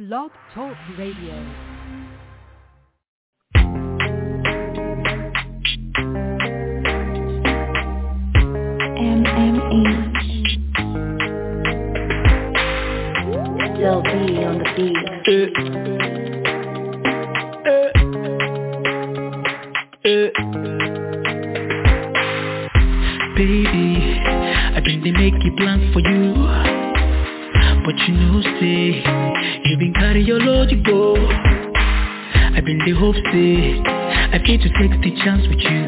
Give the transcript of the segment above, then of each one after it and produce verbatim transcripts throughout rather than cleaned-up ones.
Blog Talk Radio. M M H Still be on the beat. Uh, uh, uh. Baby, I been they make it plans for you, but you know say you been carry your load you go. I been the hope say I came to take the chance with you.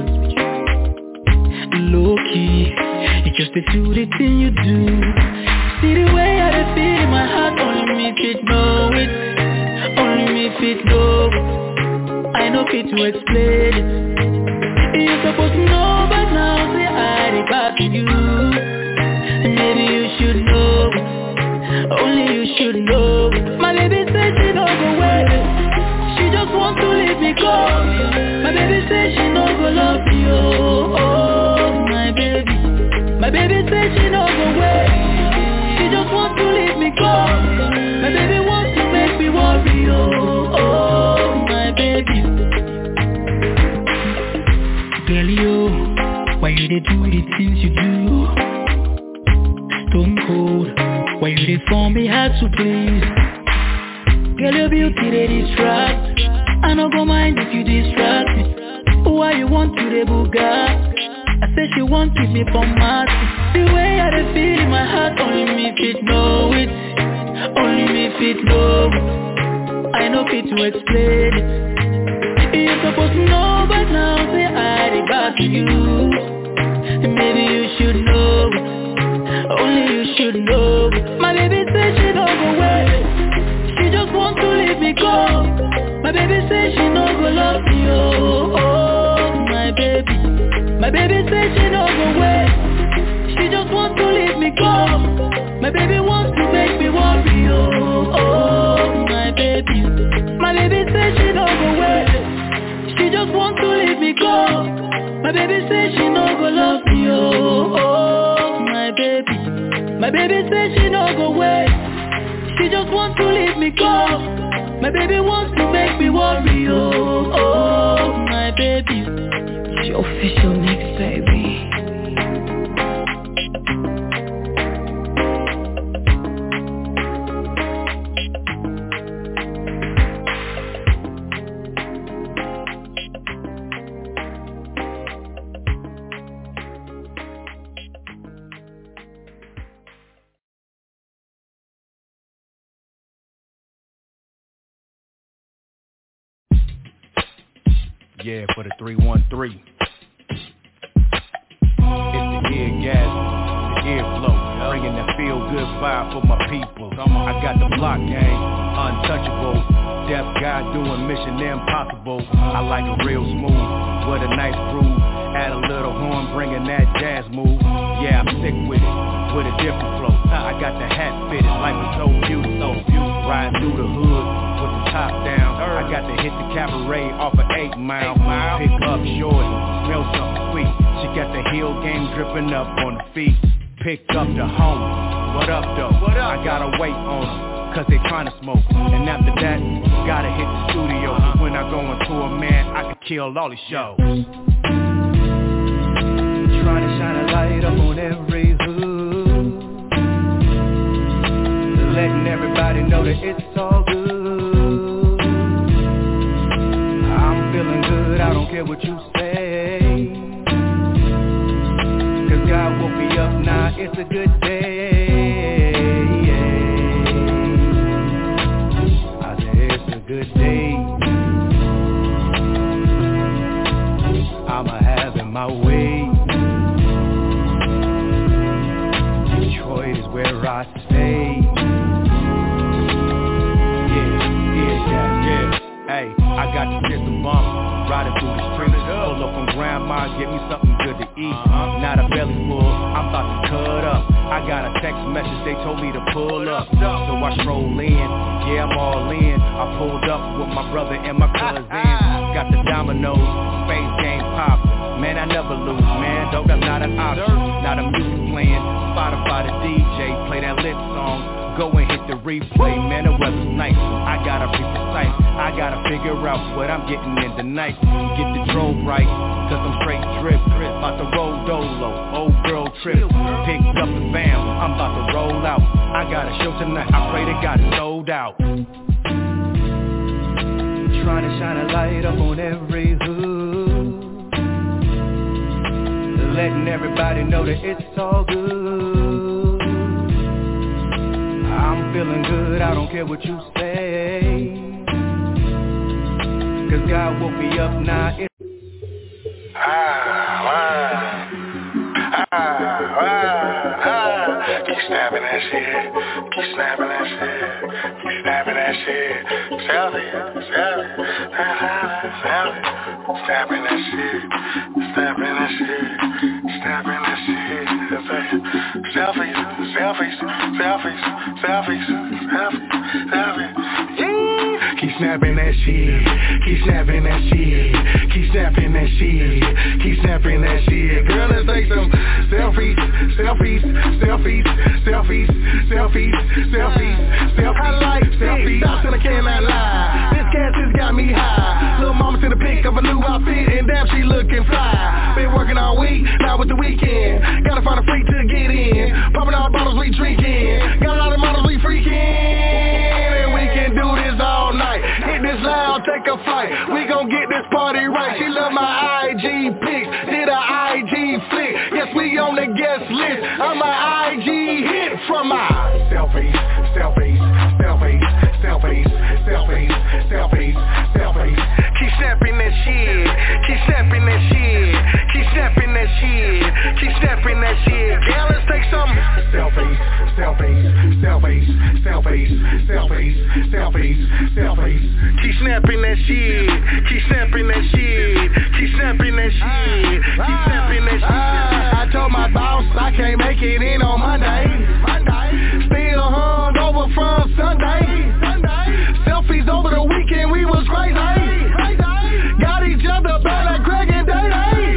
Low key, you just to do the thing you do. See the way I dey feel in my heart, only me fit know it. Only me fit know. I know fit to explain it. You supposed to know by now, say I dey back to you. Maybe you should know, only you should know. My baby said she don't go away, she just want to leave me go. My baby said she no go love you, oh my baby. My baby said she no go away, she just want to leave me go. My baby wants to make me worry, oh, oh my baby. Girl, you, why you dey do the things you do? Stone cold, why you dey form me hard to please? Girl, your beauty they distract, I no go mind if you distract me. Why you want to the Bugatti? I said she want to be for Marty. The way I dey feel in my heart, only me fit know it. Only me fit know. I know fit to explain it. You're supposed to know by now, say I dey back to you. Maybe you should know, only you should know. My baby said she don't go away, she just want to leave me go. My baby said she no go love me, oh, oh my baby. My baby said she no go away, she just want to leave me go. My baby wants to make me worry, oh, oh my baby. My baby said she no go away, she just want to leave me go. My baby said she no go love me, oh, oh my baby. My baby said she no go away, she just want to leave me go. My baby wants to make me worry, oh, oh my baby. It's your official mix, baby. Yeah, for the three one three. It's the ear gas, the ear flow, bringing that feel good vibe for my people. I got the block gang, untouchable. Deaf guy doing mission impossible. I like it real smooth, with a nice groove. Add a little horn, bringing that jazz move. Yeah, I'm sick with it, with a different flow. I got the hat fitted, life is so beautiful. Riding through the hood with the top down. I got to hit the cabaret off of eight mile. Pick up shorty, smell something sweet. She got the heel game dripping up on the feet. Picked up the homie, what up though? I gotta wait on them, cause they tryna smoke. And after that, gotta hit the studio. When I go into a man, I can kill all these shows. Trying to shine a light up on every hood, letting everybody know that it's all good. I'm feeling good, I don't care what you say, cause God woke me up now, it's a good day. I said it's a good day, I'ma have it my way. Detroit is where I stay. Hey, I got the system bump, riding through the streets. Pull up from grandma, get me something good to eat. uh-huh. Not a belly full, I'm about to cut up. I got a text message, they told me to pull up. So I stroll in, yeah I'm all in. I pulled up with my brother and my cousin. Got the dominoes, space game pop. Man, I never lose, man, though that's not an option. Not a music playing, Spotify the D J, play that lit song. Go and hit the replay, man, the weather's nice. I gotta be precise, I gotta figure out what I'm getting in tonight. Get the drove right, cause I'm straight drip, drip. About to roll dolo, old girl trip. Picked up the fam, I'm about to roll out. I got a show tonight, I pray to God it's sold out. Trying to shine a light up on every hood, letting everybody know that it's all good. I'm feeling good, I don't care what you say, cause God woke me up now. It's ah, ah, ah, ah, ah. Keep snapping that shit, keep snapping that shit, keep snapping that shit. Selfie, selfie, selfie, snapping that shit, snapping that shit, snapping that shit. Selfies, selfies, selfies, selfies, selfies, selfies. Yeah. Keep snapping that shit, keep snapping that shit, keep snapping that shit, keep snapping that shit. Girl, let's take some selfies, selfies, selfies, selfies, selfies, selfies, selfies. I like selfies. Stops and I cannot lie. This cat just got me high. Little mama sent a pic of a new outfit and damn she looking fly. Been working all week, now it's the weekend. Gotta find a freak to get in. Popping all bottles we drinking. Got a lot of models we freaking. And we can do this all night. Hit this loud, take a flight. We gon' get this party right. She love my I G pics. Did a I G flick. Yes, we on the guest list. I'm a I G hit from my selfies, selfies, selfies, selfies, selfies, selfies, selfies. Keep snapping that shit. Keep snapping that shit. Keep snapping that shit. Keep snapping that shit. Girl, let's take some selfies, selfies, selfies, selfies, selfies, selfies, selfies. Keep snapping that shit. Keep snapping that shit. Keep snapping that shit. Keep snapping that shit. I told my boss I can't make it in on Monday. Still hung over from Sunday. Selfies over the weekend, we was crazy. Got each other better, Greg and Day-Day.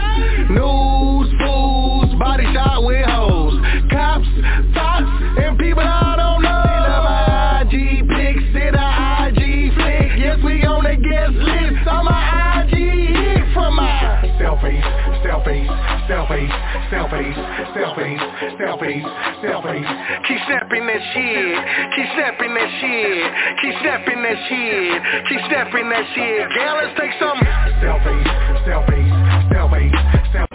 News, fools, body shot with hoes. Cops, thoughts, and people I don't know. They love my I G pics, did a I G flick. Yes, we on the guest list. I'm a I G hit from my selfies, selfies, selfies, selfies, selfies, selfies, selfies. Keep snapping that shit, keep snapping that shit, keep snapping that shit, keep snapping that shit. Girl, let's take some selfies, selfies, selfies, selfies.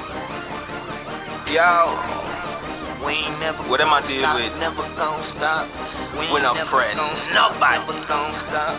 Yo, we ain't never what am I dealing stop, with? Never gon' stop. We ain't never friends. Nobody never gon' stop.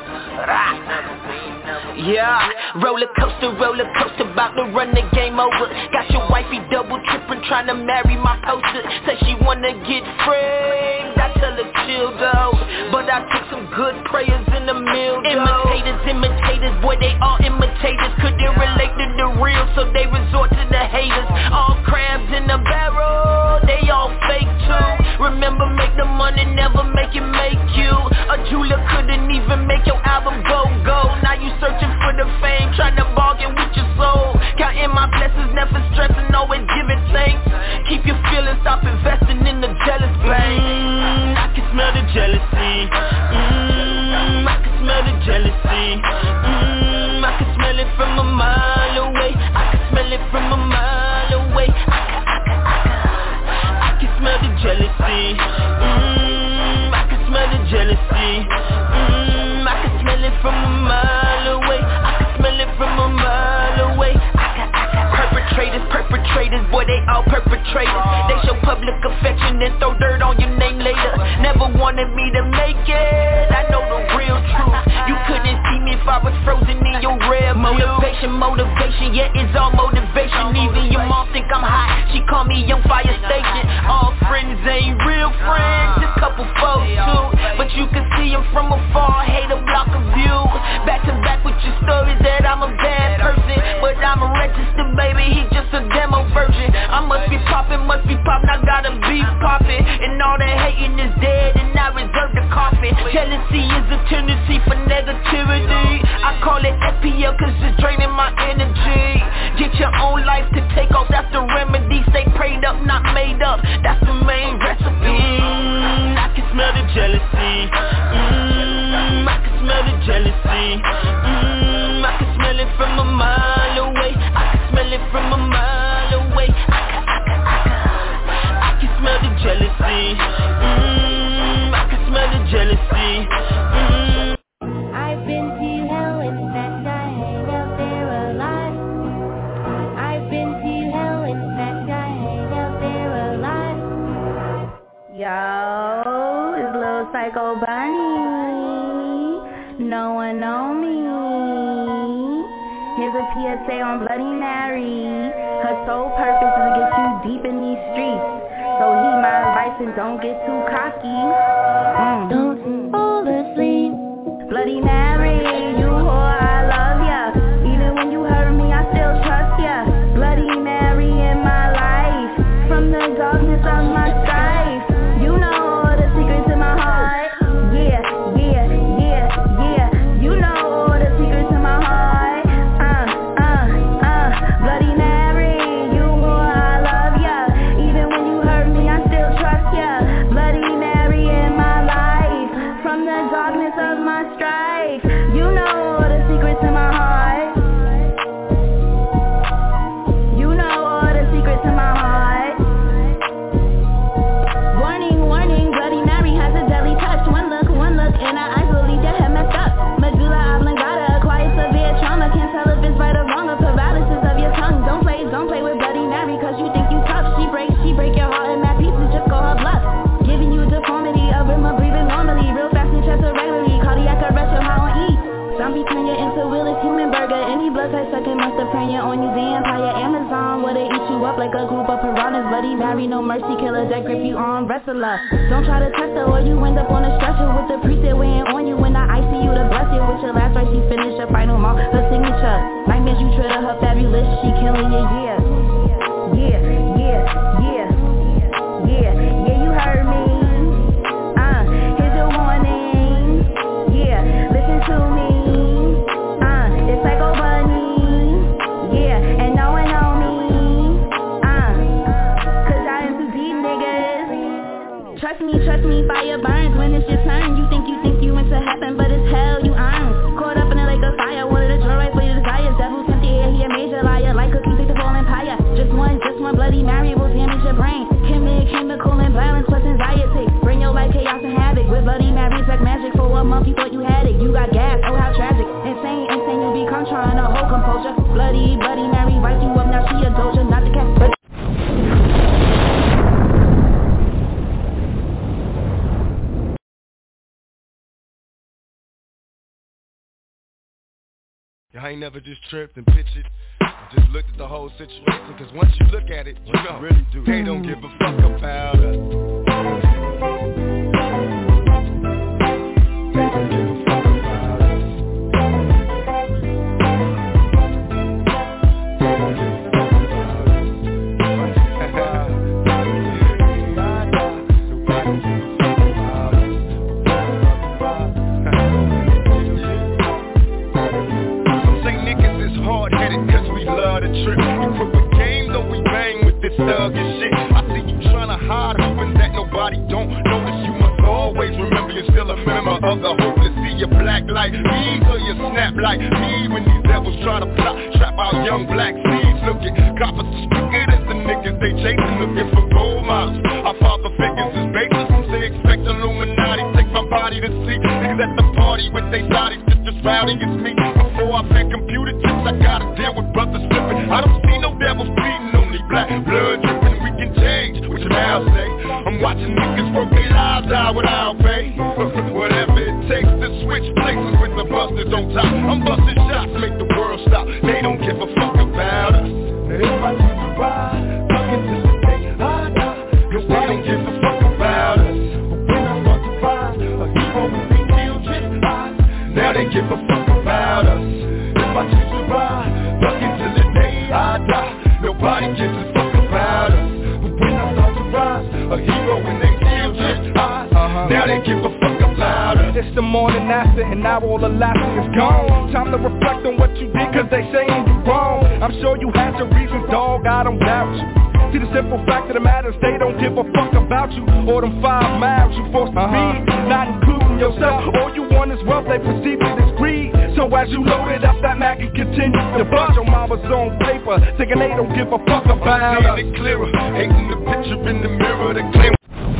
Yeah, roller coaster, roller coaster, about to run the game over. Got your wifey double tripping, trying to marry my poster. Say she wanna get framed. I tell her chill though, but I took some good prayers in the mill though. Imitators, imitators, boy they all imitators. Couldn't relate to the real, so they resort to the haters. All crabs in the barrel, they all fake too. Remember, make the money, never make it make you. A jeweler couldn't even make your album go go. Now you searching for the fame, trying to bargain with your soul. Counting my blessings, never stressing, always giving thanks. Keep your feelings, stop investing in the jealous bank. Mmm, I can smell the jealousy. Mmm, I can smell the jealousy. Mmm, I can smell it from a mile away. I can smell it from a mile away. I can, I can, I can, I can smell the jealousy. Mmm, I can smell the jealousy. Mmm, I can smell it from a mile away. I can smell it from a mile away. I can, I can. Perpetrators, perpetrators, boy they all perpetrators. They show public affection then throw dirt on your name later. Never wanted me to make it, I know the real truth. You couldn't see me if I was frozen in your rear view. Motivation, motivation, yeah it's all motivation. Even your mom think I'm hot, she call me Young Fire Station. All friends ain't real friends, just couple foes too. But you can see them from afar, hate a block of view. Back to back with your stories that I'm a bad person, but I'm a registered baby, he just a demo version. I must be poppin', must be poppin', I gotta be poppin'. And all that hating is dead, and I reserve the coffin. Jealousy is a tendency for negativity. I call it F P L cause it's draining my energy. Get your own life to take off, that's the remedy. Stay prayed up, not made up, that's the main recipe. Mm, I can smell the jealousy. no one know me. Here's a P S A on Bloody Mary. Her sole purpose is to get you deep in these streets. So heed my advice and don't get too cocky. Mm. Don't fall asleep. Bloody Mary, you whore, I love ya. Even when you hurt me, I still trust ya. Bloody Mary in my life. From the darkness of my strife. You know all the secrets in my heart. Yeah, yeah, yeah, yeah. You know all the secrets in my heart. Uh, uh, uh. Bloody Mary, you whore, I love ya. Even when you hurt me, I still trust ya. Bloody Mary in my life. From the darkness of my strife. You know all the secrets in my heart. You know all the secrets in my heart. Warning, warning, Bloody Mary has a deadly touch. One look, one look, and her eyes will leave your head messed up. Medulla oblongata, acquired severe trauma. Can't tell if it's right or wrong, or paralysis of your tongue. Don't play, don't play with Bloody Mary, cause you think you tough. She breaks, she break your heart in mad pieces, just call her bluff. Giving you deformity, a rhythm of breathing normally. Real fast and chest irregularly, cardiac arrest, your high on E. Zombie turn you into Willis human burger. Any blood type sucking must have turned you on you. Vampire Amazon, where they eat you up like a group of piranhas. Bloody Mary, no mercy killer that grip you on wrestler. Don't try to test her or you end up on a stretcher with the priest that weighing on you in the I C U to bless you with your last rites. She finish her final mark, her signature. Nightmares you tread her fabulous, she killing you, yeah. Yeah, yeah, yeah, yeah, yeah, you heard me. Uh, here's your warning. Yeah, listen to me. Uh, it's Psycho Bunny. Yeah, and no one know me. Uh, cause I am too deep, niggas. Trust me, trust me, fire burns when it's your turn. You think you think you into heaven, but it's hell you earn. Caught up in a lake of fire, one of the draw right for your desires. Devil sent you here, he a major liar. Like cookies, take the whole empire. Just one, just one Bloody Mary will damage your brain. Chemic, chemical imbalance plus anxiety. Bring your life chaos and havoc. With Bloody Mary's like magic. For a month you thought you had it. You got gas, oh how tragic. Insane, insane, you become trying to hold composure. Bloody, Bloody Mary writes you up, now she a doja, not the cat. But I ain't never just tripped and pictured. I just looked at the whole situation. Cause once you look at it, you know, really do. They don't give a fuck about us. They don't give a fuck about us. They don't give a fuck trip. You put the game, though we bang with this thug and shit. I see you tryna hide, hoping that nobody don't notice. You must always remember you're still a member of the hopeless. See you black like me, so you snap like me. When these devils try to plot, trap out young black seeds. Look at coppers as stupid as the niggas they chasing, looking for role models. Our father figures is baseless. They expect Illuminati, take my body to see niggas at the party with they bodies just as rowdy as me. Before I pen computer chips, I gotta deal with brothers slipping. I don't see no devils bleeding, only black blood dripping. We can change, what your mouth say. I'm watching niggas work their lives out without pay. Whatever it takes to switch places with the busters on top. I'm busting shots, make the world stop. They don't give a fuck about us. If I choose to ride, fuck it till the day I die. Cause they don't give a fuck about us. But when I start to rise, a hero when they kill just eyes. Now they give a fuck about us. If I choose to ride, fuck it till the day I die. Nobody gives a fuck about us. But when I start to rise, a hero when they kill just eyes. Uh-huh. Now they give a fuck about us. It's the morning after and now all the laughter is gone. Time to reflect on what you did cause they saying you wrong. I'm sure you had your reasons, dog, I don't doubt you. See the simple fact of the matter is they don't give a fuck about you. Or them five miles you forced to uh-huh. read, not including yourself. All you want is wealth, they perceive it as greed. So as you load it up, that Mac can continue to bust your mama's on paper, thinking they don't give a fuck about us. Seeing it clearer, hating the picture in the mirror, the claim.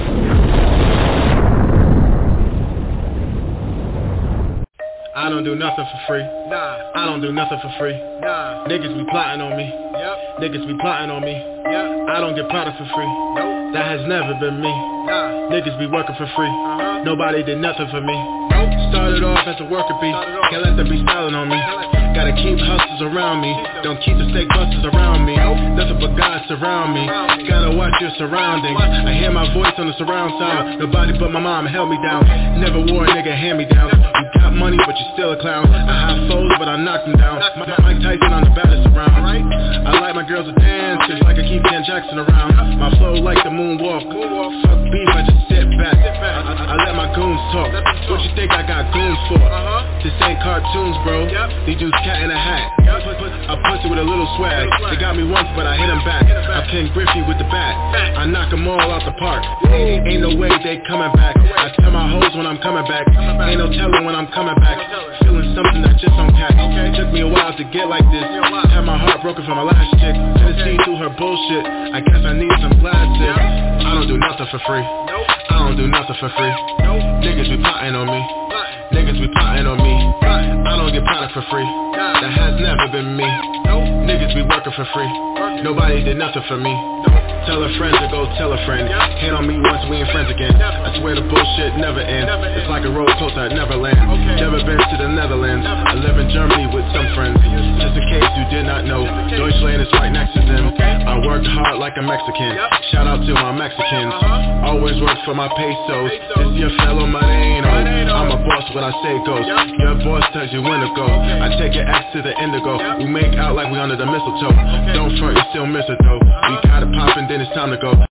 I don't do nothing for free. Nah. I don't do nothing for free. Nah. Niggas be plotting on me. Yep. Niggas be plotting on me. Yep. I don't get product for free. Nope. That has never been me. Nah. Niggas be working for free. Uh-huh. Nobody did nothing for me. Nope. Started off as a worker bee, can't let them be styling on me. Gotta keep hustlers around me, don't keep the fake busters around me. Nothing but God surround me, gotta watch your surroundings. I hear my voice on the surround sound, nobody but my mom held me down. Never wore a nigga hand me down. You got money but you still a clown. I have foes but I knock them down. Mike Tyson on the baddest around. I like my girls to dance, just like I keep Ken Jackson around. My flow like the moonwalk, fuck beef, I just sit back. I, I let my goons talk, what you think I got goons for? This ain't cartoons, bro, these dudes cat in a hat. I push it with a little swag, they got me once but I hit them back. I pin Griffey with the bat, I knock them all out the park. Ain't, ain't no way they coming back, I tell my hoes when I'm coming back. Ain't no telling when I'm coming back, feeling something that just don't catch. Took me a while to get like this, had my heart broken from my last chick. Couldn't see through her bullshit, I guess I need some glasses. I don't do nothing for free, I don't do nothing for free. Niggas be plotting on me, niggas be plotting on me. I don't get product for free, that has never been me. Niggas be working for free, nobody did nothing for me. Tell a friend to go tell a friend, hate on me once we ain't friends again. I swear the bullshit never ends, it's like a roller coaster at Neverland. Never been to the Netherlands, I live in Germany with some friends. Just in case you did not know, Deutschland is right next to them. I worked hard like a Mexican, shout out to my Mexicans. Always work for my pesos, this your fellow money ain't on. I'm a boss, what I say goes, your boss tells you when to go. I take your ass to the indigo, we make out like we under the mistletoe. Don't front, you still miss it though. We got it poppin', then it's time to go.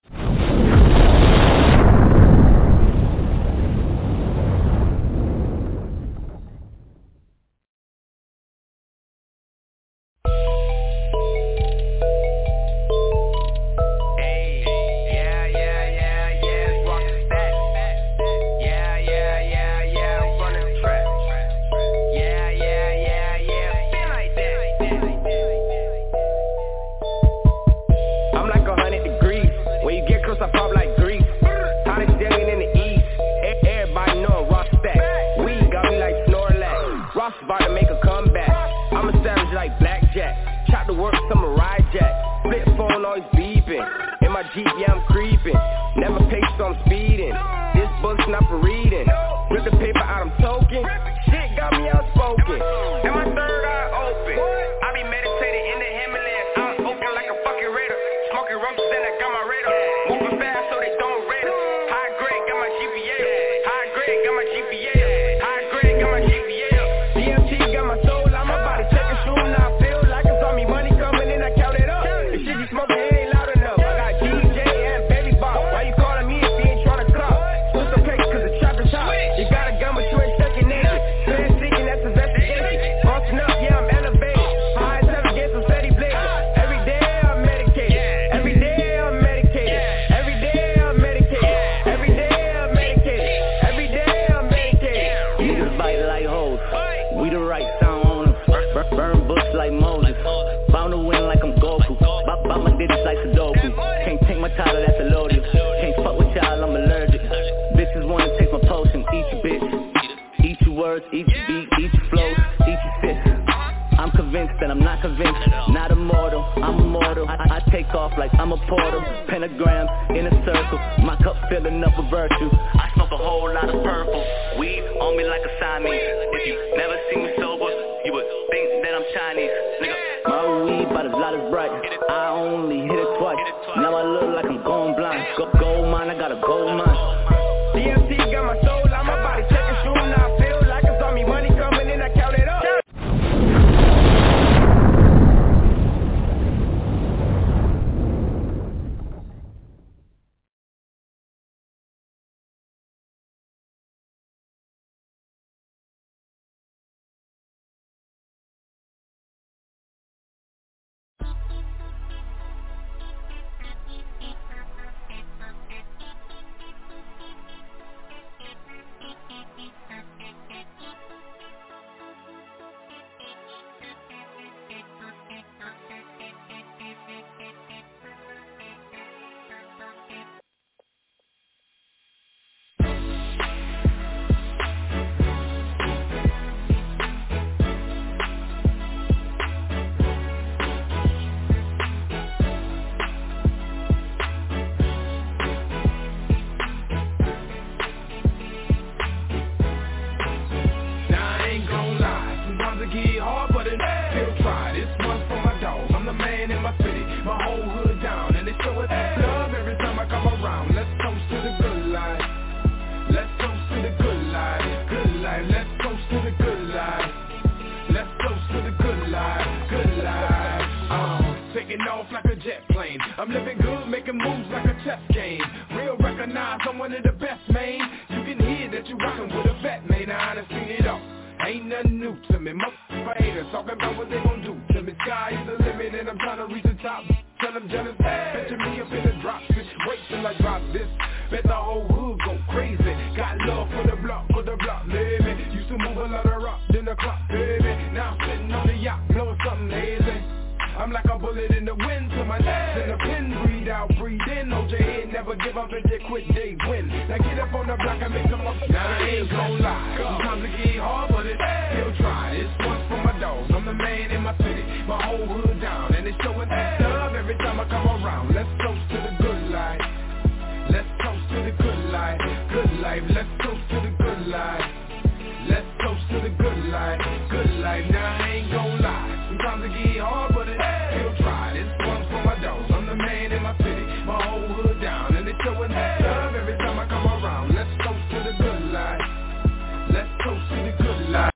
nothing new to me. My haters talking about what they gon' do to me. Sky is the limit and I'm trying to reach the top. Tell them jealous, picture me up in the drop. Bitch, wait till I drop this. Bet the whole hood go crazy. Got love for the block, for the block, baby. Used to move a lot of rock, then the clock, baby. Now I'm sitting on the yacht, blowing something hazy. I'm like a bullet in the wind to my neck. Then the pin, breathe out, breathe in. Hold your head, never give up and they quit, they win. Now get up on the block and make them up. Now I ain't gon' lie. Sometimes it get hard, but it's still try. This one's for my dogs. I'm the man in my city. My whole hood down. And it's showing love every time I come around. Let's toast to the good life. Let's toast to the good life. Good life. Let's toast to the good life. Let's toast to the good life. Good life. Now I ain't gon' lie. Sometimes it get hard, but it's still try. This one's for my dogs. I'm the man in my city. My whole hood down. And it's showing love every time I come around. Let's toast to the good life. Let's toast to the good life.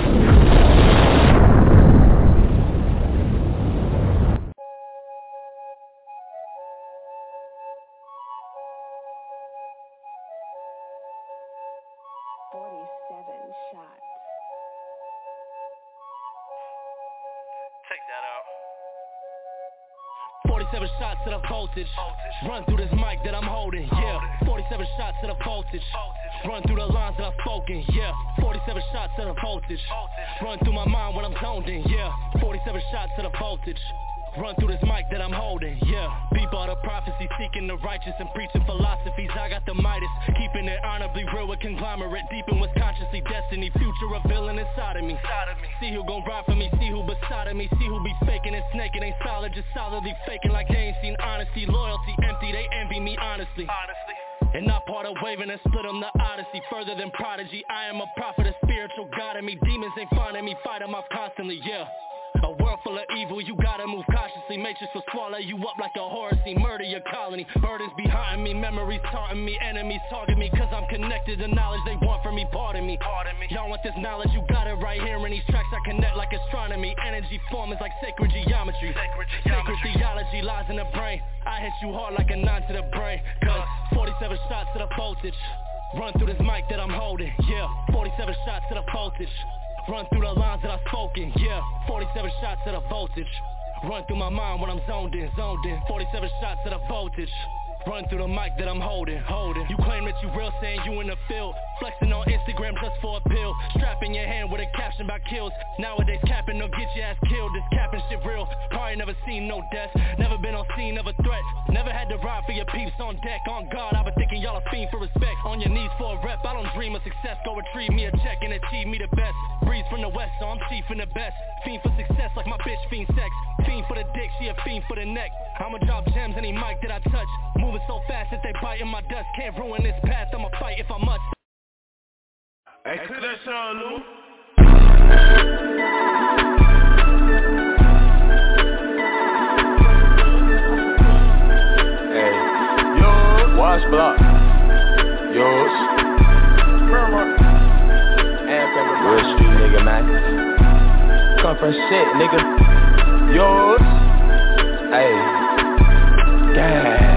forty-seven shots. Take that out. forty-seven shots to the voltage. Run through this mic that I'm holding, yeah. forty-seven shots to the voltage. Run through the lines that I've spoken, yeah. forty-seven shots to the voltage. Run through my mind when I'm zoned in, yeah. forty-seven shots to the voltage. Run through this mic that I'm holding, yeah. People are the prophecy, seeking the righteous and preaching philosophies. I got the Midas, keeping it honorably real with conglomerate. Deep in what's consciously destiny, future revealing inside of me. See who gon' ride for me, see who beside of me. See who be faking and snaking, ain't solid, just solidly faking like they ain't seen honesty. Loyalty empty, they envy me honestly. Honestly. And not part of waving and split them the odyssey. Further than prodigy, I am a prophet, a spiritual god in me. Demons ain't finding me, fight them off constantly, yeah. A world full of evil, you gotta move cautiously. Matrix will swallow you up like a horror scene. Murder your colony, burdens behind me. Memories taunting me, enemies target me. Cause I'm connected to knowledge they want from me. Pardon me, Pardon me. Y'all want this knowledge, you got it right here. In these tracks I connect like astronomy. Energy form is like sacred geometry. Sacred, geometry. Sacred theology lies in the brain. I hit you hard like a nine to the brain. Cause forty-seven shots to the voltage. Run through this mic that I'm holding, yeah. forty-seven shots to the voltage. Run through the lines that I've spoken, yeah. forty-seven shots to the voltage. Run through my mind when I'm zoned in, zoned in. forty-seven shots to the voltage. Run through the mic that I'm holding, holding. You claim that you real, saying you in the field. Flexing on Instagram just for a pill. Strapping your hand with a caption about kills. Nowadays capping, no get your ass killed. This capping shit real. Probably never seen no death. Never been on scene of a threat. Never had to ride for your peeps on deck. On God, I've been thinking y'all a fiend for respect. On your knees for a rep. I don't dream of success. Go retrieve me a check and achieve me the best. Breeze from the west, so I'm chief in the best. Fiend for success like my bitch fiend sex. Fiend for the dick, she a fiend for the neck. I'ma drop gems any mic that I touch. Moving so fast that they bite in my dust. Can't ruin this path, I'ma fight if I must. Hey, click that song, Lou. Hey, yo, watch block. Yours. Real street nigga, man. Come from shit, nigga. Yours. Hey. Yeah.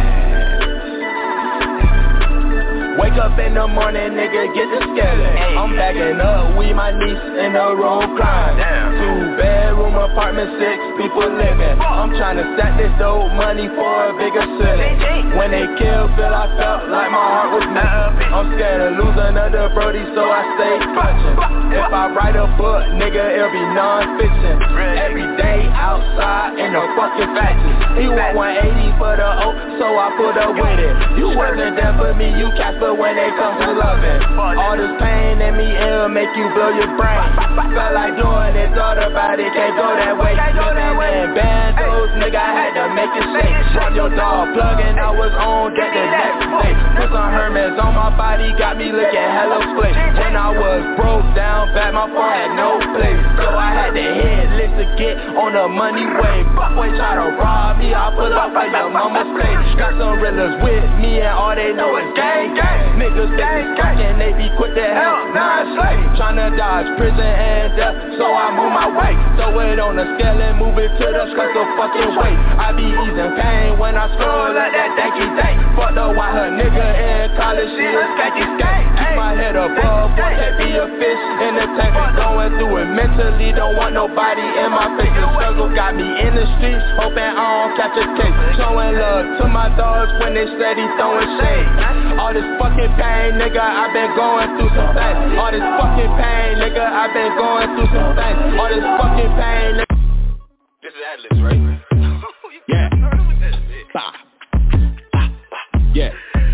Wake up in the morning, nigga, get the skeleton. I'm backing up, we my niece in the room crying. Two bedroom apartment, six people living. I'm trying to stack this dope money for a bigger ceiling. When they killed Phil, I felt like my heart was missing. I'm scared of losing another Brody, so I stay clutching. If I write a book, nigga, it'll be non-fiction. Every day outside in the fucking factory. He want one eighty for the O, so I put up with it. You wasn't there for me, you Casper when they come to loving. All this pain in me, it'll make you blow your brain. Felt like doing it, thought about it, can't go that way. Living in bandos, nigga, I had to make it shake. Drop your dog, plugging, I was on deck the next day. Put some Hermes on my body, got me looking hella split. When I was broke down bad, my phone had no place, so I had to hit listen to get on the money way. Boy try to rob me, I pull up at your mama's place. Got some realers with me and all they know is gang gang. Niggas gang gang and they be quick to help, nah it's slave. Tryna dodge prison and death, so I'm on my way. Throw it on the scale and move it to the special fucking way. I be easing pain when I scroll like that danky dank. Fuck the white her nigga in college, she a skanky skank. Keep my head above, boy can't be a fish in the tank. Going through it mentally, don't want nobody in my face. The struggle got me in the streets, hoping I don't catch a case. Showing love to my dogs when they steady throwing shade. All this fucking pain, nigga, I been going through some things. All this fucking pain, nigga, I been going through some things. All this fucking pain, nigga. This is Atlas, right? Yeah. Bah. Bah. Yeah.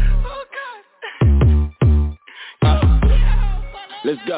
Uh, let's go.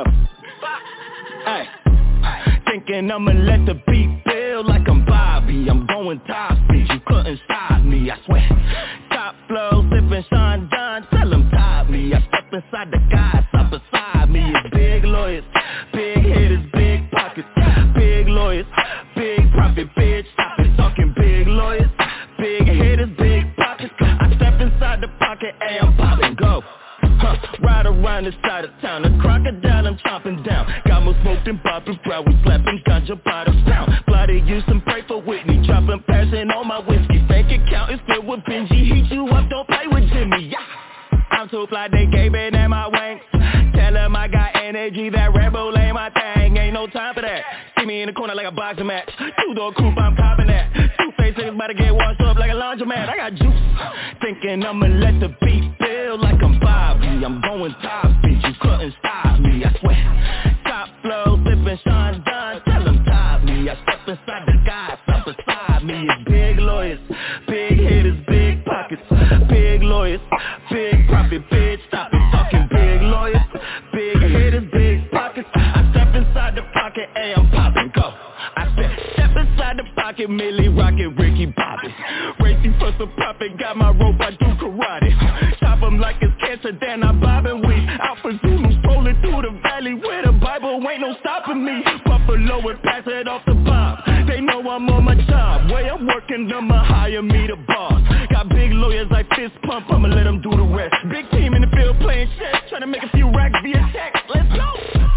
Hey. Thinking I'ma let the beat build like I'm Bobby. I'm going top speed, you couldn't stop me, I swear. Top flow, sipping Sean Don, tell them top me. I step inside the guys, up beside me. It's big lawyers, big hitters, big pockets. Big lawyers, big profit, bitch, stop it. Talking big lawyers, big hitters, big pockets. I step inside the pocket, hey, I'm popping, go. Huh, ride around the side of town, a crocodile I'm chopping down. Got more smoke than Bobby Brown, we slapping ganja by the pound. Bloody used and pray for Whitney, dropping passion on my whiskey. Bank account is filled with Benji, heat you up, don't play with Jimmy, yeah. I'm too fly, they gave it in my wanks. Tell him I got energy, that Red Bull ain't my thing, ain't no time for that. See me in the corner like a boxing match, two-door coupe, I'm copping that. Two-face niggas about to get washed up like a laundromat, I got juice. Thinking I'ma let the beat build like I'm Bobby. I'm going top speed, you couldn't stop me, I swear. Top flow, sipping Sean Don, tell them top me. I step inside the guys, up beside me. It's big lawyers, big hitters, big pockets. Big lawyers, big profit, bitch, stop it. Talking big lawyers, big hitters, big pockets. I step inside the pocket, hey, I'm popping, go. I step, step inside the pocket, Millie rockin' Ricky Bobby. Racing for some profit, got my rope, I do karate. Chop him like it's cancer, then I bob and weave. Alpha Zulu strolling through the valley with a Bible, ain't no stopping me. Buffalo and pass it off the bob. They know I'm on my job. Way I'm working, I'ma hire me the boss. Got big lawyers like fist pump, I'ma let them do the rest. Big team in the field playing chess, trying to make a few racks via text. Let's go.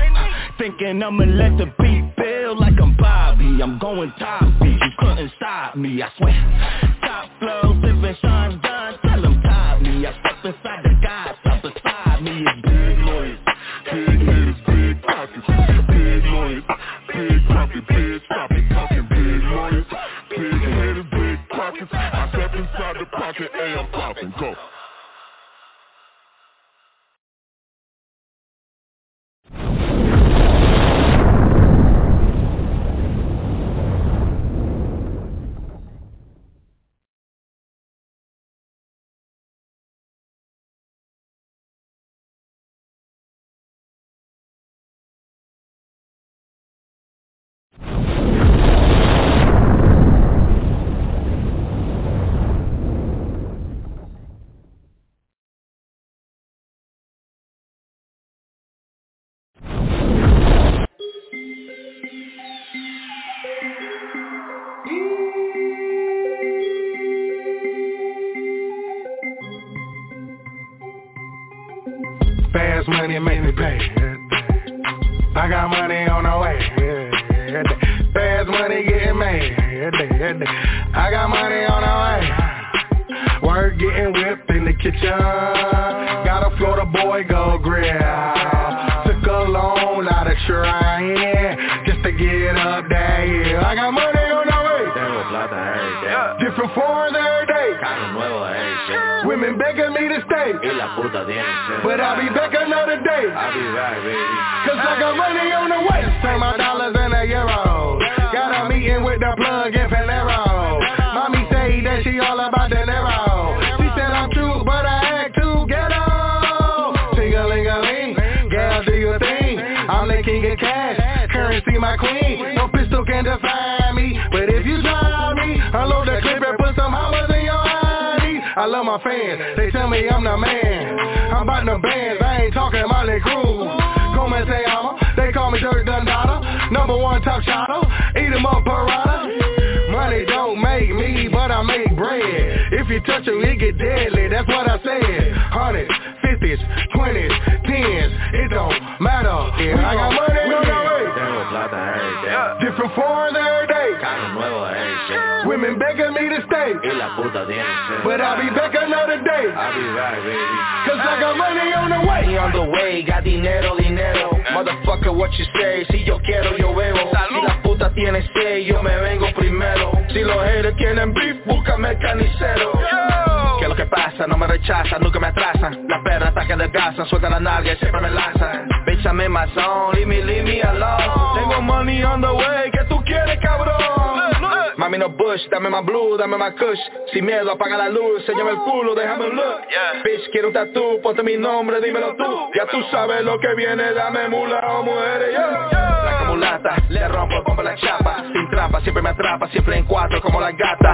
Thinking I'ma let the beat build like I'm Bobby. I'm going top speed, you couldn't stop me, I swear. Top flow, sipping Sean Don, tell them top me. I step inside the guys, up beside me. It's big lawyers, big hitters, big pockets. Big lawyers, big profit, big stop it. Talking big lawyers, big hitters, big pockets. I step inside the pocket, hey, I'm popping, go. Fast money make me pay. I got money on the way. Fast money getting made. I got money on the way. Work getting whipped in the kitchen. Got a Florida boy go grill. Took a loan out of trying just to get up there. Yeah. I got money on the way. Different forms every day. Women begging me to stay, but I'll be back another day. I'll be right, baby. Cause I got money on the way. Turn my dollars in a euro. Got a meeting with the plug in Panero. Mommy say that she all about the Nero. She said I'm true, but I act too ghetto. Ting-a-ling-a-ling, girl, do your thing. I'm the king of cash, currency my queen. No pistol can define me, but if you try me, unload the clip and put some hollers in your eye. I love my fans, they tell me I'm the man. I'm about the bands, I ain't talking about the crew. Come and say I'm a, they call me Dirk Dundada, number one top shotter. beat 'em up, piranha. Money don't make me, but I make bread. If you touch it, it get deadly, that's what I said. Hundreds, fifties, twenties, tens, it don't matter. Yeah, I got money on the way. Different foreigns every day. Women begging me to stay, but I'll be back another day. I'll be right, baby. Cause I got money on the way. On the way, got dinero, dinero. Motherfucker, what you say? Si yo quiero, yo bebo. Si la puta tiene seis, yo me vengo primero. Si los haters quieren beef, búscame el canicero. ¿Qué es lo que pasa? No me rechazan, nunca me atrasan. Las perras hasta que adelgazan, sueltan la nalga y siempre me lanzan. Bitch, I'm in my zone, leave me, leave me alone. Tengo money on the way, ¿qué tú quieres, cabrón? Mami no bush, dame más blue, dame más kush. Sin miedo, apaga la luz, enséñame el culo, déjame un look. Yeah. Bitch, quiero un tatú, ponte mi nombre, dímelo tú. Ya tú sabes lo que viene, dame mula o mujeres, yeah. Yeah. La camulata, le rompo, pompa la chapa. Sin trampa, siempre me atrapa, siempre en cuatro como la gata.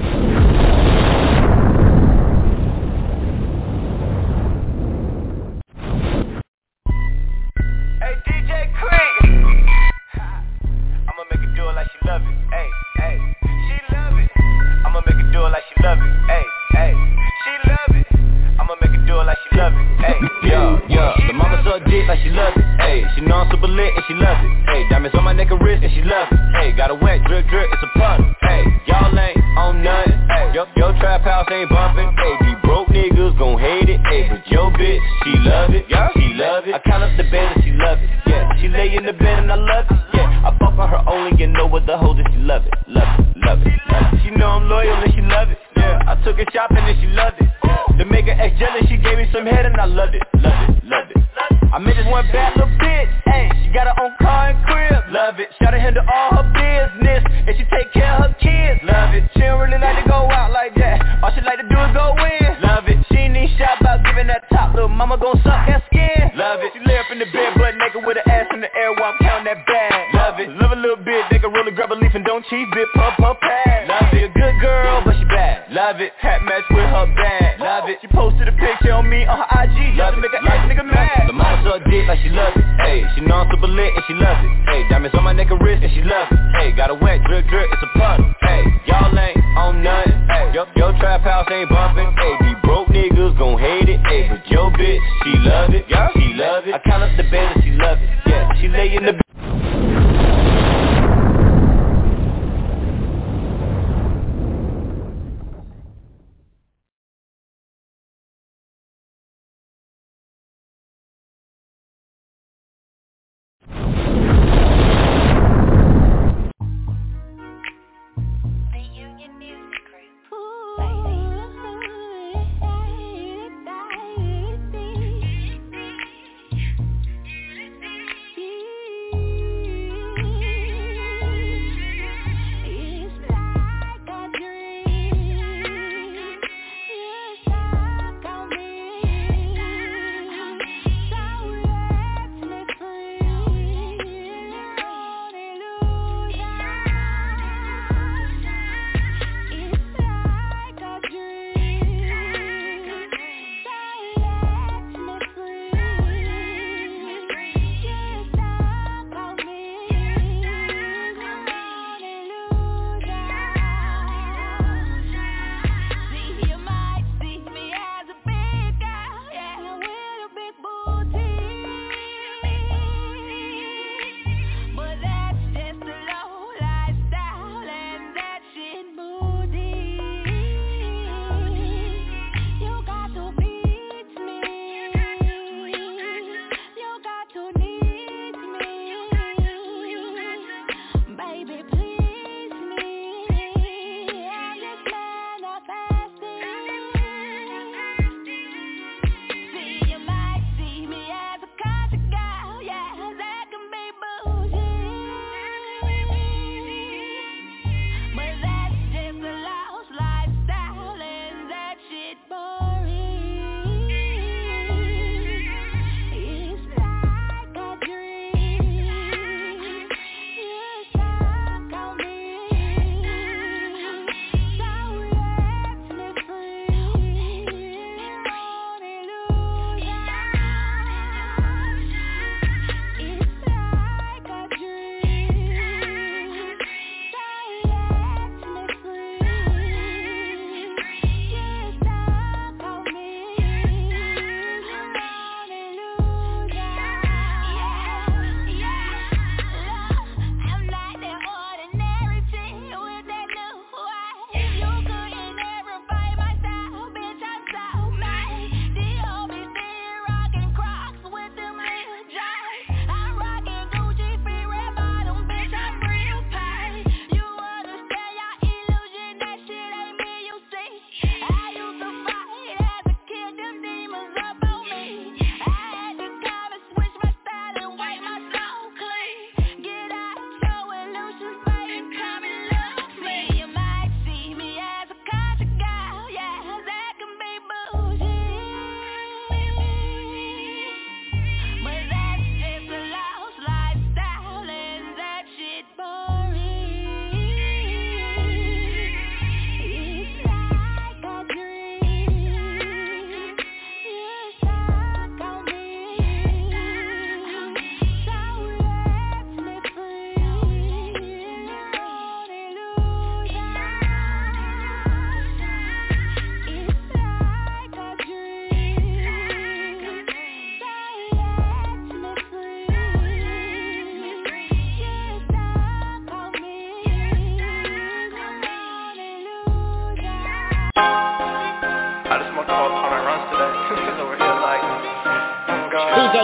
Hey, D J Creek. I'ma make her do it like she love it. Hey, hey, she love it. I'ma make her do it like she love it. Hey, hey, she love it. I'ma make her do it like she love it. Hey, yo, yo, the mama suck dick like she love it. Hey, she know I'm super lit and she loves it. Hey, diamonds on my neck and wrist and she loves it. Hey, got a wet drip drip, it's a puddle. Hey, y'all ain't on nothing. Hey, yo, yo trap house ain't bumping. Hey, these broke niggas gon' hate it. Hey, but yo bitch, she love it. Yeah, she love it. I count up the bed and she love it. Yeah, she lay in the bed and I love it. Yeah, I fuck on her only and know what the hold it. She love it, love it, love it, love it. She know I'm loyal and she love it. Yeah, I took her shopping and she loved it. To make her ex jealous, she gave me some head and I loved it, loved it, loved it. I met this one bad little bitch, ayy, she got her own car and crib, love it. Shout her handle all her business, and she take care of her kids, love it. She don't really like to go out like that, all she like to do is go in, love it. She ain't even shy about giving that top, little mama gon' suck that skin, love it. She lay up in the bed, butt naked with her ass in the air while I'm counting that bag, love it. Love a little bit, they can really grab a leaf and don't cheat, bit pump her pad, love it. A good girl, but she bad, love it. Hat match with her bag, love it. She posted a picture on me on her I G, just to make an ass nigga mad. The mama suck dick like she loves it, ayy. She know I'm super lit and she loves it, ayy. Diamonds on my neck and wrist and she loves it, ayy. Got a wet drip drip, it's a puddle, ayy. Y'all ain't on nothing, ayy. Yo, yo trap house ain't bumping, ayy. These broke niggas gon' hate it, ayy. But yo bitch, she love it, yeah, she love it. I count up the bed and she love it, yeah. She lay in the bed.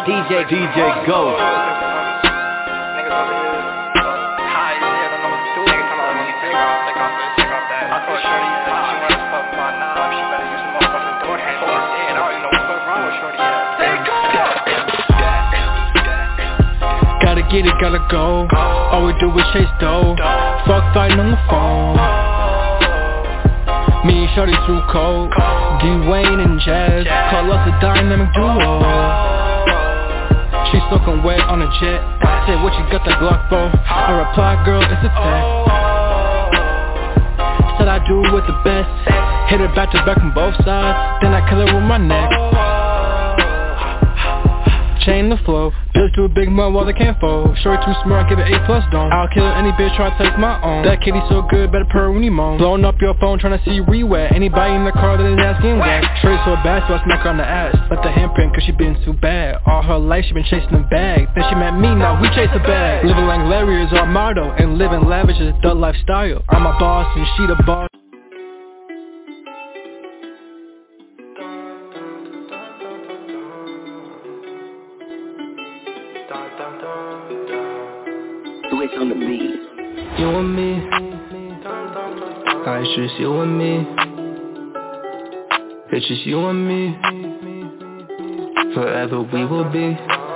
D J, D J Ghost. Gotta get it, gotta go. All we do is chase dough. Fuck fighting on the phone. Me and Shorty too cold. D-Wayne and Jazz, call us a dynamic duo. She soaking wet on a jet. Said what you got that Glock for? I replied, girl, it's a tech. Said I do it with the best. Hit it back to back from both sides, then I kill it with my neck. Chain the flow, bitch do a big mud while they can't fold. Shorty too smart, give it A plus dome. I'll kill any bitch try to take my own. That kitty so good, better purr when you moan. Blowing up your phone, trying to see you re-wet. Anybody in the car that is asking wet. Shorty so bad, so I smack her on the ass. Let the handprint, cause she been too bad. All her life she been chasing the bag. Then she met me, now we chase the bag. Living like Larry is our motto, and living lavish is the lifestyle. I'm a boss and she the boss. Switch on the beat. You and me, I just you and me. It's just you and me. Forever we will be.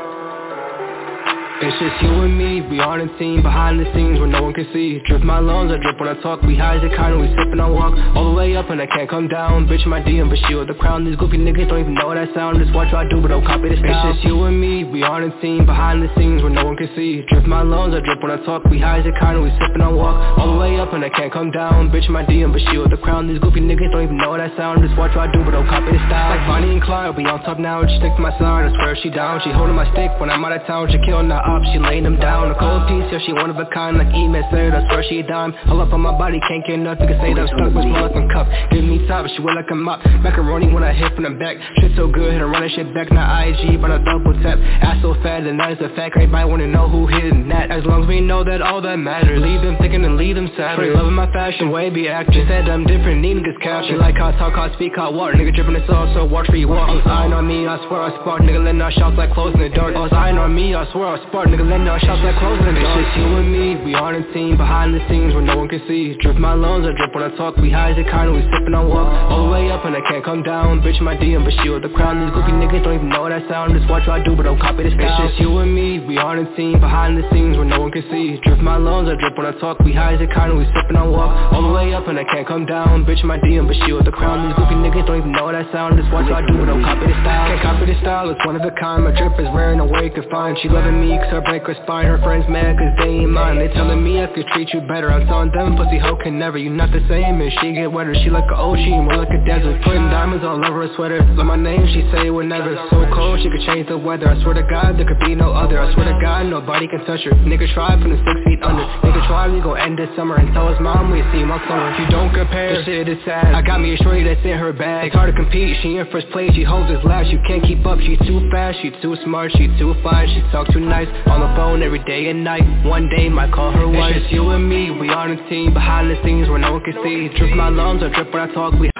It's just you and me, we on a team, behind the scenes where no one can see. Drip my lungs, I drip when I talk, we high as a kind and we sip and I walk all the way up and I can't come down. Bitch my D M but she with the crown, these goofy niggas don't even know what I sound. Just watch what I do but don't copy the style. It's just you and me, we on a team, behind the scenes where no one can see. Drip my lungs, I drip when I talk, we high as a kind and we sip and I walk all the way up and I can't come down. Bitch my D M but she with the crown, these goofy niggas don't even know what I sound. Just watch what I do but don't copy the style. Like Bonnie and Clyde, we on top now, she stick to my side, I swear she down. She holding my stick when I'm out of town, she killing the up, she laying them down. A cold piece, yeah, she one of a kind, like E M S said, I swear she a dime. All up on my body, can't get enough, you can say that I'm stuck with small like a cup. Give me top, she wet like a mop. Macaroni when I hit from the back, shit so good, hit her running shit back, not I G, but I double tap. Ass so fat, and that is a fact, everybody wanna know who hitting that. As long as we know that all that matters, leave them thinking and leave them sad. Free loving my fashion, way be acting. Said I'm different, need niggas capture. She like how I talk, how I speak, how I walk. Nigga dripping this all, so watch where you walk. All eyeing on me, I swear I spark. Nigga letting out shots like close in the dark. All eyeing on me, I swear I spark. Nigga letting out shots like close in the dark. It's just you and me, we on a team, behind the scenes where no one can see. Drip my lungs, I drip when I talk, we high as a kind and we sip and I walk all the way up and I can't come down. Bitch my D M but she with the crown, these goofy niggas don't even know what I sound. Just watch what I do but don't copy the style. It's just you and me, we on a team, behind the scenes where no one can see. Drip my lungs, I drip when I talk, we high as a kind and we sip and I walk all the way up and I can't come down. Bitch my D M but she with the crown, these goofy niggas don't even know what I sound. Just watch what I do but don't copy the style. Can't copy the style, it's one of a kind. My drip is rare and a way confined. She loving me cause I break her spine. Her friends mad cause they ain't mine. They telling me I could treat you better. I'm telling them pussy hoe can never. You not the same and she get wetter. She like a ocean, more like a desert. Putting diamonds all over her sweater. Love my name, she say it would never. So cold she could change the weather. I swear to God there could be no other. I swear to God nobody can touch her. Nigga try from the six feet under. Nigga try we gon' end this summer and tell his mom we see my summer. You don't compare, this shit is sad. I got me a shorty that's in her bag. It's hard to compete, she in first place. She holds his last, you can't keep up. She's too fast, she too smart, she too fine. She talk too nice, on the phone every day and night. One day might call her wife. It's just you and me, we on a team, behind the scenes where no one can see. Drip my lungs, I drip when I talk, we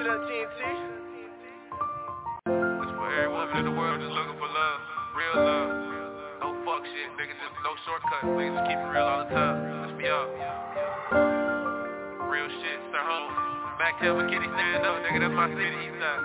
shortcut, niggas just keep it real all the time. Let's be up. Real shit, start home. Back to McKinney, stand up, nigga, that's my city, east side.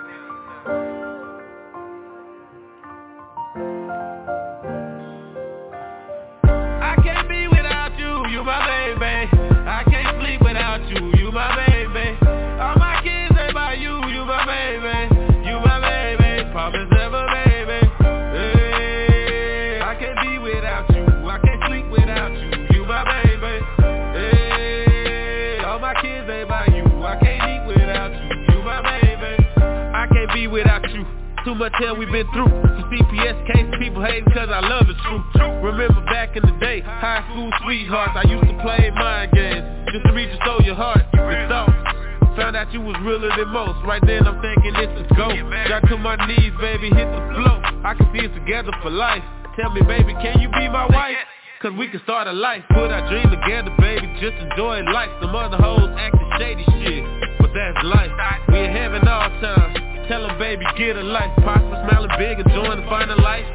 I can't be without you, you my baby. I can't sleep without you, you my baby. All my kids ain't by you, you my baby. You my baby, Papa's ever baby. Hey, I can't be without you. I can't sleep without you, you my baby. Hey, all my kids ain't by you. I can't eat without you, you my baby. I can't be without you. Too much hell we been through. Some C P S cases, people hating cause I love the truth. Remember back in the day, high school sweethearts, I used to play mind games just to reach and stole your heart. The thoughts, found out you was realer than most. Right then I'm thinking this is go. Got to my knees, baby, hit the flow. I can see it together for life. Tell me, baby, can you be my wife? Cause we can start a life. Put our dream together, baby, just enjoying life. Some other hoes acting shady shit, but that's life. We in heaven all time. Tell them, baby, get a life. Prosper, smiling big, enjoying the final life.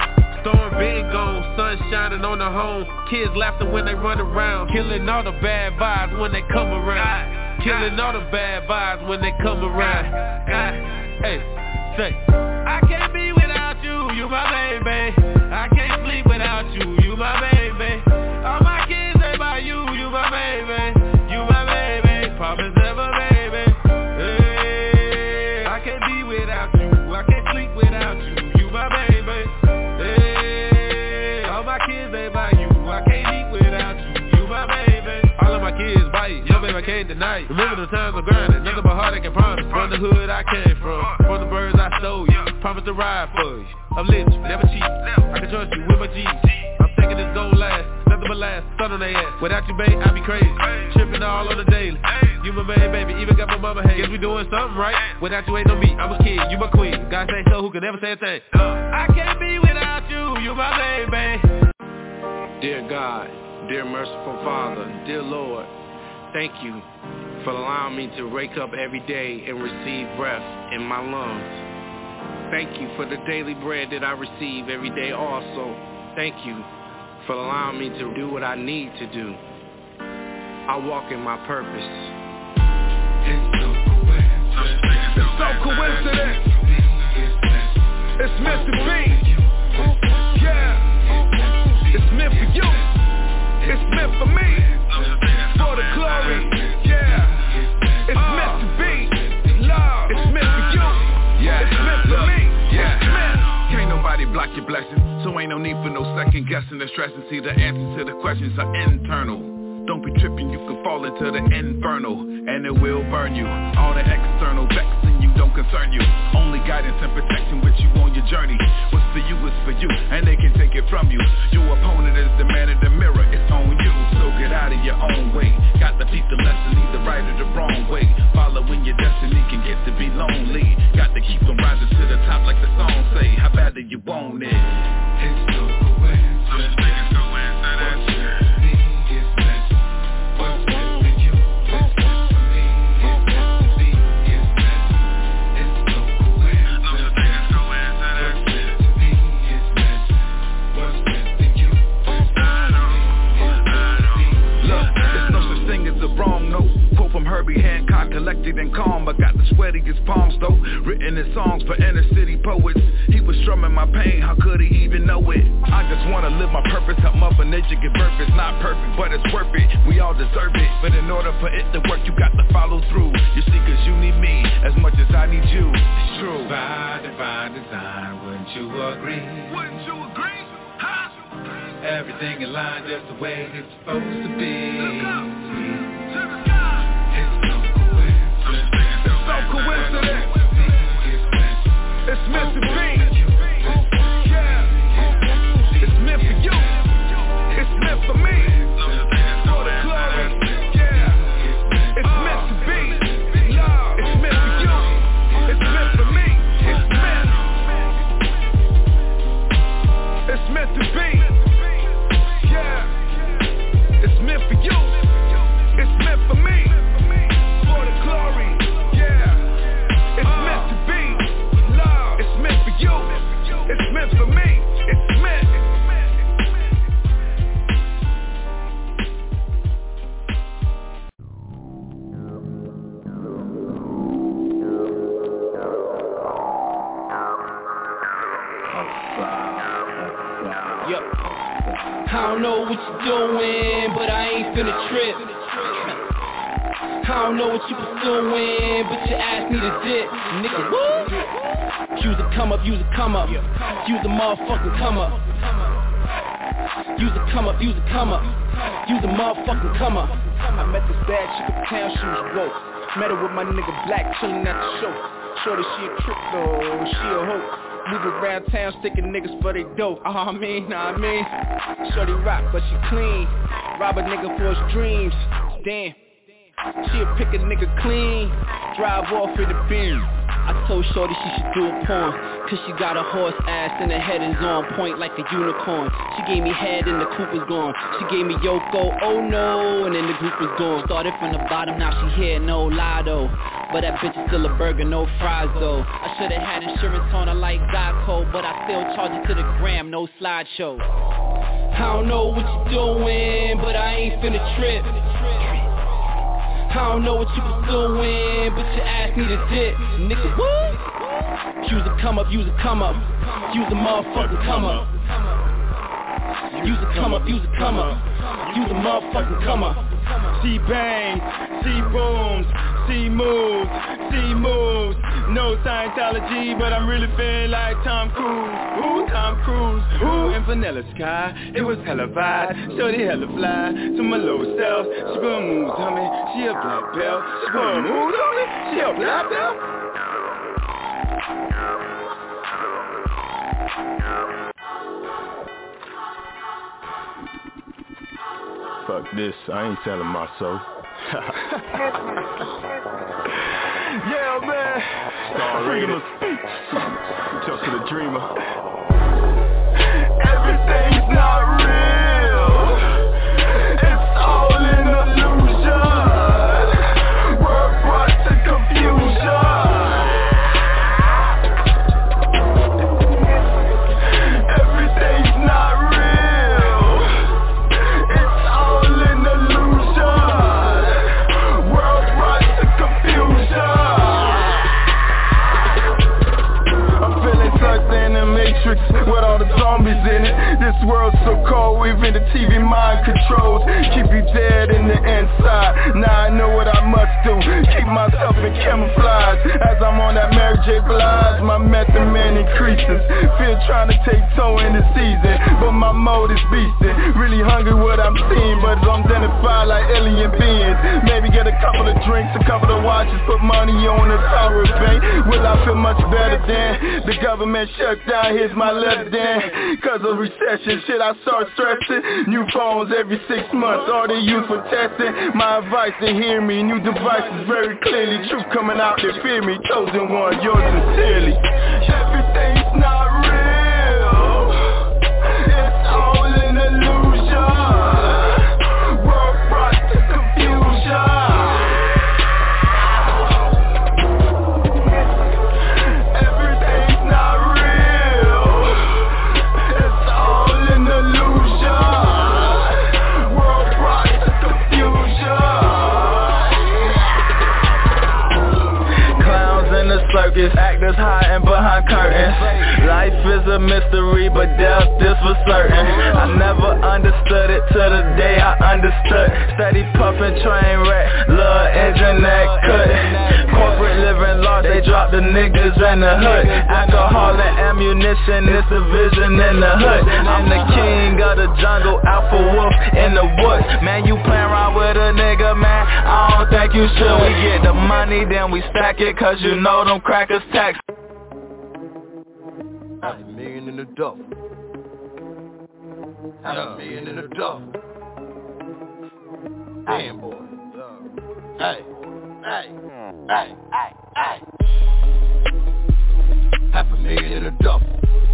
storm been gone, sun shining on the home. Kids laughing when they run around. Killing all the bad vibes when they come around. Killing all the bad vibes when they come around. Hey, say, I can't be without you, you my baby. I can't sleep without you, you my baby. All my kids say about you, you my baby. You my baby, Papa's ever baby. Hey, I can't be without you, I can't sleep without you, you my baby. Hey, all my kids say about you, I can't eat without you, you my baby. All of my kids bite, your baby I can't deny it. Remember the times I'm grinding, nothing but heartache and promise. From the hood I came from, from the birds I stole you. Promise to ride for you, I'm lit, never cheat. I can trust you with my G's. I'm thinking this gon' last, nothing but last, sun on their ass. Without you, babe, I be crazy, tripping all on the daily. You my baby, baby, even got my mama hate. Guess we doing something right. Without you ain't no me, I'm a kid, you my queen. God say so, who can never say a thing. I can't be without you, you my baby. Dear God, dear merciful Father, dear Lord, thank you for allowing me to wake up every day and receive breath in my lungs. Thank you for the daily bread that I receive every day also. Thank you for allowing me to do what I need to do. I walk in my purpose. It's so coincidence. It's so coincidence. It's meant to be. Yeah. It's meant for you. It's meant for me. For the glory. Yeah. It's meant to be. Love. It's meant for you. Yeah. It's meant for me. Yeah. It's meant. Can't nobody block your blessings, so ain't no need for no second guessing and stressing. See, the answers to the questions are internal. Don't be tripping, you could fall into the infernal, and it will burn you. All the external vexing you don't concern you. Only guidance and protection with you on your journey. What's for you is for you, and they can take it from you. Your opponent is the man in the mirror, it's on you. So get out of your own way. Got to teach the lesson, either right or the wrong way. Following your destiny can get to be lonely. Got to keep them rising to the top like the song say. How bad do you want it? It's so coincidence. It's so coincidence. Wrong note, quote from Herbie Hancock, collected and calm. I got the sweatiest palms though, written in songs for inner city poets. He was strumming my pain, how could he even know it? I just wanna live my purpose, help Mother Nature give birth. It's not perfect, but it's worth it, we all deserve it. But in order for it to work, you got to follow through. You see, cause you need me as much as I need you. It's true. By divine design, wouldn't you agree? Wouldn't you agree? Huh? Everything in line just the way it's supposed to be. Look up. So coincidence. It's meant to be. Yeah. It's meant for you. It's meant for me. For the glory. Yeah. It's meant to be. It's meant for you. It's meant for me. It's meant. It's meant to be. Yeah. It's meant for you. It's meant for me. For the glory. It's meant to be. Love. It's meant for you. It's meant for me. It's meant. Yep. I don't know what you're doing, but I ain't finna trip. I don't know what you pursuing, but your ass need a dip, nigga. Woo! Use a come up, use a come up, use a motherfucking come up. Use a come up, use a come up, use a motherfucking come up. I met this bad chick uptown, she was woke. Met her with my nigga Black chillin' at the show. Shorty, she a trick though, she a hoe. Move around town, sticking niggas for they dope. Uh, I mean, nah, I mean. Shorty rock, but she clean. Rob a nigga for his dreams. Damn. She'll pick a nigga clean, drive off in the beam. I told Shorty she should do a porn, cause she got a horse ass and her head is on point like a unicorn. She gave me head and the coupe was gone. She gave me Yoko, oh no, and then the group was gone. Started from the bottom, now she here, no lie though. but that bitch is still a burger, no fries though. I should've had insurance on her like Geico, but I still charge it to the gram, no slideshow. I don't know what you doing, but I ain't finna trip. I don't know what you was doing, but you asked me to dip. Nigga, what? Use a come up, use a come up. Use a motherfucking come up. Use a come up, use a come up. Use a motherfucking come up. She bangs, she booms, she moves, she moves. No Scientology, but I'm really feeling like Tom Cruise. Ooh, Tom Cruise. Ooh, in Vanilla Sky, it was hella vibe. Shorty hella fly to my low self. She put moves on me, she a black belt. She put moves on me, she a black belt. Fuck this, I ain't selling my soul. Yeah, man. Star Rated. Talk to the dreamer. Everything's not real. It's all an illusion. We're brought to confusion. Everything's not real. It's all an illusion. We're brought to confusion. In the Matrix with all the zombies in it. This world's so cold, even the T V mind controls. Keep you dead in the inside. Now I know what I must do. Keep myself in camouflage. As I'm on that Mary J. Blige, my method man increases. Feel trying to take toe in the season, but my mode is beastin'. Really hungry what I'm seeing, but I'm identified like alien beings. Maybe get a couple of drinks, a couple of watches, put money on the Tower Bank. Will I feel much better than the government shut down? Here's my letter then. Cause of recession, shit I start stressing. New phones every six months, all they use for testing. My advice to hear me, new devices very clearly. Truth coming out, they fear me. Chosen one, yours sincerely. Everything's not real. It's all an illusion. We're brought to confusion. Circus, actors hiding behind curtains. Life is a mystery, but death is for certain. I never understood it till the day I understood. Steady puffin' train wreck, little engine that cut. Corporate living large, they drop the niggas in the hood. Alcohol and ammunition, it's a vision in the hood. I'm the king of the jungle, alpha wolf in the woods. Man, you playin' around with a nigga, man, I don't think you should. We get the money, then we stack it, cause you know them crackers tax. Half a million in the duffel. Half a million in the duffel. Damn, boy. Hey, hey, hey, hey, hey. Half a million in the duffel.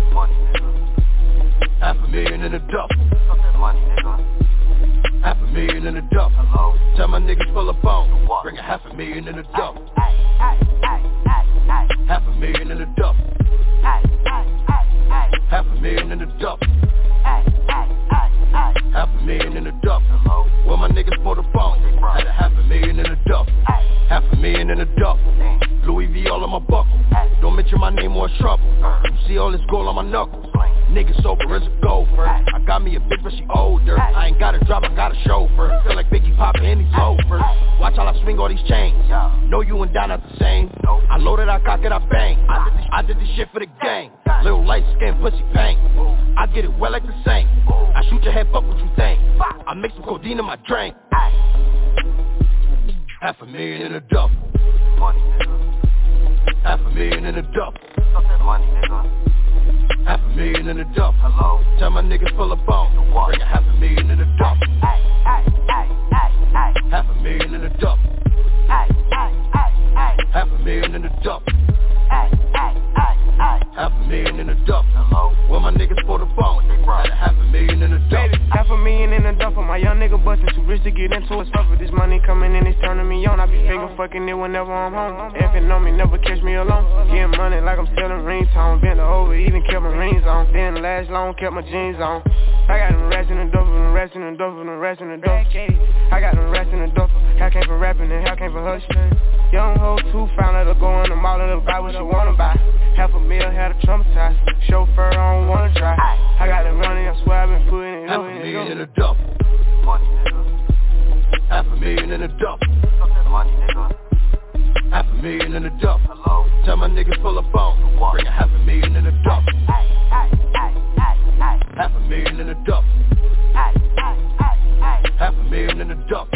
Half a million in the duffel. Half a million in the duffel. Tell my niggas full of bone. Bring a half a million in the duffel. Half a million in the duffel. Half a million in the duffel. Half a million in the duffel. Well, my niggas for the phone. Had a half a million in the duffel. Half a million in the duffel. Louis V all on my buckle. Don't mention my name or trouble. You see all this gold on my knuckles. Niggas sober as a gopher. I got me a bitch but she older. I ain't got a job, I got a chauffeur. Feel like Biggie poppin' and he's over. Watch how I swing all these chains. Know you and Don not the same. I loaded, I cock it, I bang. I did this, I did this shit for the gang. Little light skin, pussy paint. I get it well like the same. I shoot your head, fuck what you think. I mix some codeine in my drink. Half a million in a duffel. Half a million in a duffel. Half a million in a duffel. Hello? Tell my niggas full of bone. Bring a half a million in a duffel. Half a million in a duffel. Half a million in a duffel. Half a million in a duffel. Well, my niggas for the phone. Had a half a million in a duffel. Half a million in a duffel. My young nigga bustin' too rich to get into it. Suffer this money coming in, it's turning me on. I be finger fucking it whenever I'm home. Effing on me, never catch me alone. Getting money like I'm selling ringtone. Bent over, even kept my rings on. Didn't last long, kept my jeans on. I got them rats in the duffel, them rats in the duffel, them rats in the duffel. I got them rats in the duffel. How came for rapping and how came for hustling. Young hoe too, found her to go in the mall and buy what she wanna buy. Half a meal, had a traumatized. Chauffeur, I don't wanna drive. I got it running, I swear I've been putting it Half a million in a duffel. Money, nigga. Half a million in a duffel. Money, nigga. Half a million in a duffel. Hello. Tell my niggas pull up on. Bring a half a million in a duffel. Half a million in a duffel. Half a million in a duffel.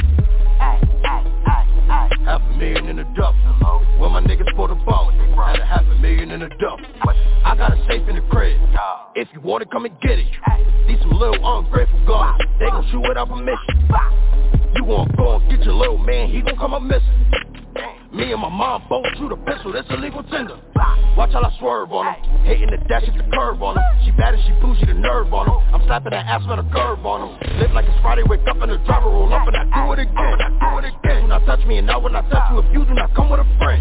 Half a million in a duffel. Well, my niggas pulled up on. Had a half a million in a duffel. I got a safe in the crib. If you want it, come and get it. These some little ungrateful guys. They gon' shoot without permission. You gon' go and get your little man, he gon' come up missing. Me and my mom both shoot a pistol, that's a legal tender. Watch how I swerve on him, hating the dash at the curve on him. She bad and she bougie, the nerve on him. I'm slapping that ass with a curve on him. Live like it's Friday, wake up and the driver roll up and I do it again, I do it again. Do not touch me and now when I touch you, if you do not come with a friend.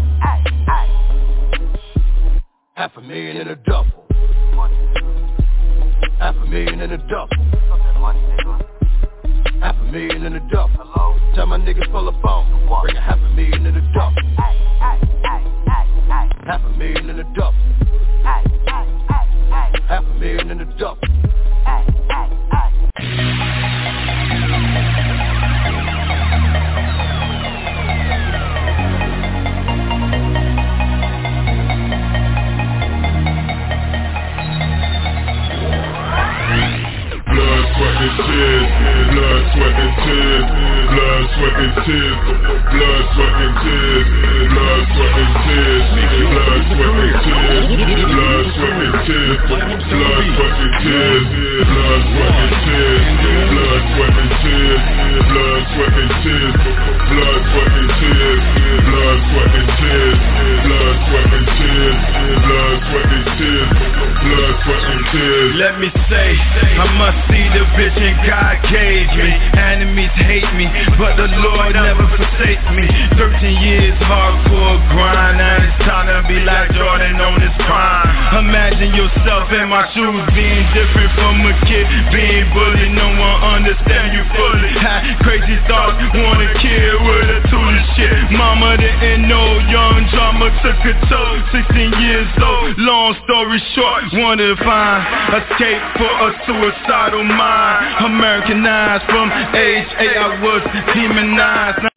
Half a million in a duffel. Half a million in a duffel. Half a million in a duffel. Tell my niggas pull up on. Bring a half a million in a duffel. Half a million in a duffel. Half a million in a duffel. Blood, sweat and tears, blood, sweat and tears, blood, sweat and tears, blood, sweat and tears, blood, sweat and tears, blood, sweat and tears, blood, sweat and tears, blood, sweat and tears, blood, sweat and tears, blood, sweat and tears, blood, sweat and tears, blood, sweat and tears, blood, sweat and tears, blood, sweat and tears, blood, sweat and tears, blood, sweat and tears. Let me say, I must see the vision God gave me. Enemies hate me, but the Lord never forsake me. Thirteen years hardcore grind, now it's time to be like Jordan on his prime. Imagine yourself in my shoes, being different from a kid, being bullied, no one understand you fully. Had crazy thoughts, wanna kill with a tool shit. Mama didn't know, young drama took a toll. Sixteen years old, long story short, wanted to find escape for a suicidal mind. Americanized from age eight, I was demonized.